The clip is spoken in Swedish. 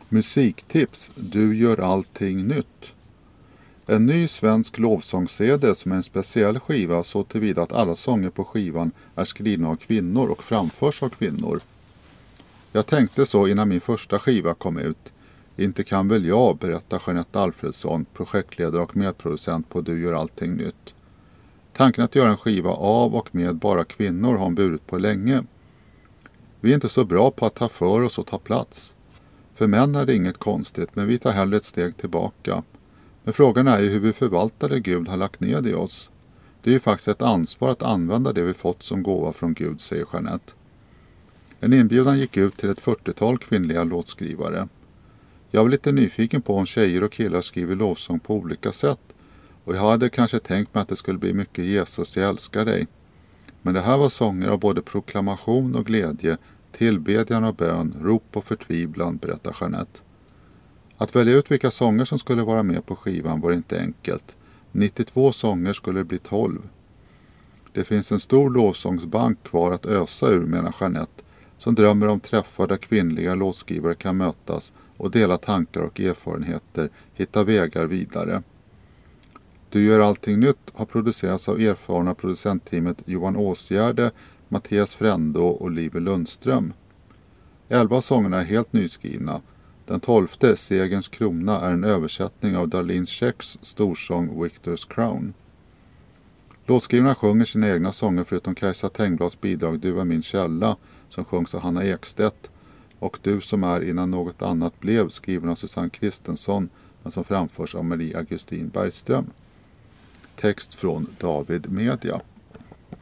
Musiktips, du gör allting nytt. En ny svensk lovsångs-CD som är en speciell skiva så tillvida att alla sånger på skivan är skrivna av kvinnor och framförs av kvinnor. Jag tänkte så innan min första skiva kom ut. Inte kan väl jag, berättar Jeanette Alfredsson, projektledare och medproducent på Du gör allting nytt. Tanken att göra en skiva av och med bara kvinnor har hon burit på länge. Vi är inte så bra på att ta för oss och ta plats. För män är det inget konstigt, men vi tar hellre ett steg tillbaka. Men frågan är ju hur vi förvaltar det Gud har lagt ned i oss. Det är ju faktiskt ett ansvar att använda det vi fått som gåva från Gud, säger Jeanette. En inbjudan gick ut till ett 40-tal kvinnliga låtskrivare. Jag var lite nyfiken på om tjejer och killar skriver lovsång på olika sätt. Och jag hade kanske tänkt mig att det skulle bli mycket Jesus, jag älskar dig. Men det här var sånger av både proklamation och glädje, tillbedjan och bön, rop och förtvivlan, berättar Jeanette. Att välja ut vilka sånger som skulle vara med på skivan var inte enkelt. 92 sånger skulle bli 12. Det finns en stor lovsångsbank kvar att ösa ur, menar Jeanette, som drömmer om träffar där kvinnliga låtskrivare kan mötas och dela tankar och erfarenheter, hitta vägar vidare. Du gör allting nytt har producerats av erfarna producentteamet Johan Åsgärde, Mattias Frändå och Live Lundström. 11 sångerna är helt nyskrivna. Den 12:e, Segerns krona, är en översättning av Darlene Zschecks storsång Victor's Crown. Låtskrivarna sjunger sina egna sånger förutom Kajsa Tengblads bidrag Du är min källa, som sjungs av Hanna Ekstedt, och Du som är innan något annat blev, skriven av Susanne Kristensson, men som framförs av Marie Augustin Bergström. Text från David Media.